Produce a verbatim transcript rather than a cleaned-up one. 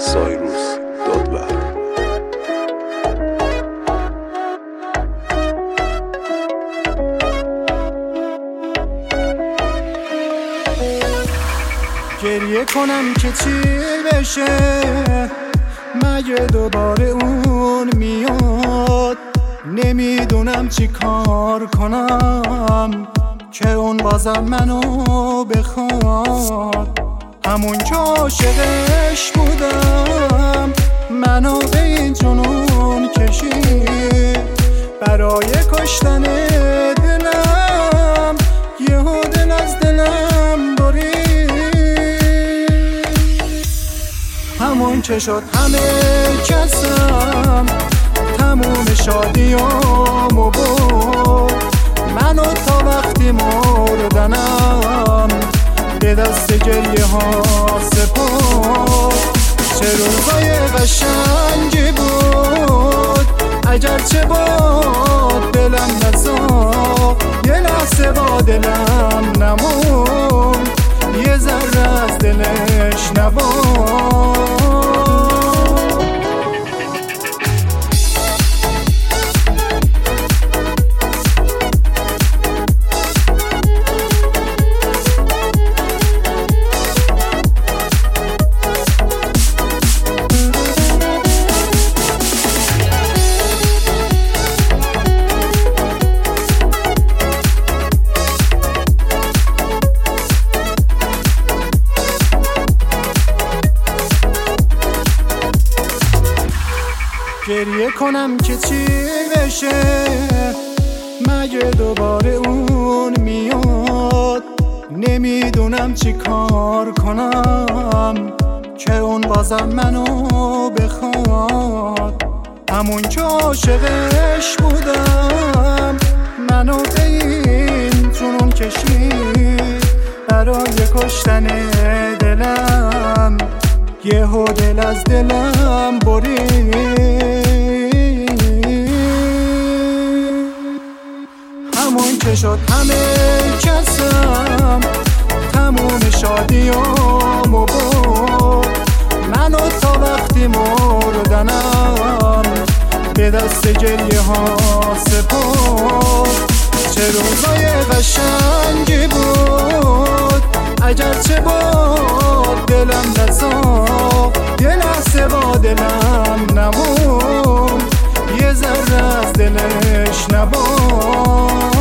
سایروس دادور. گریه کنم که چی بشه، مگه دوباره اون میاد؟ نمیدونم چی کار کنم که اون بازم منو بخواد. همون که عاشقش بودم منو به این جنون کشید، برای کشتن دلم یهو دل از دلم برید. همون که شد همه کسم تموم شادیامو برد، منو تا وقتی مردنم به دست گریه ها سپرد. چه روزای قشنگی بود اگرچه باد دلم نساخت، یه لحظه با دلم نموند، یه ذره از دلش نبود. گریه کنم که چی بشه، مگه دوباره اون میاد؟ نمیدونم چی کار کنم که اون بازم منو بخواد. همون که عاشقش بودم منو به این جنون کشید، برای کشتن دلم یهو دل از دلم برید. همون که شد همه کسم تموم شادیامو برد، منو تا وقتی مردنم به دست گریه ها سپرد. چه روزای قشنگی بود اگرچه باد دلم نساخت، یه لحظه با دلم نموند، یه ذره از دلش نبود.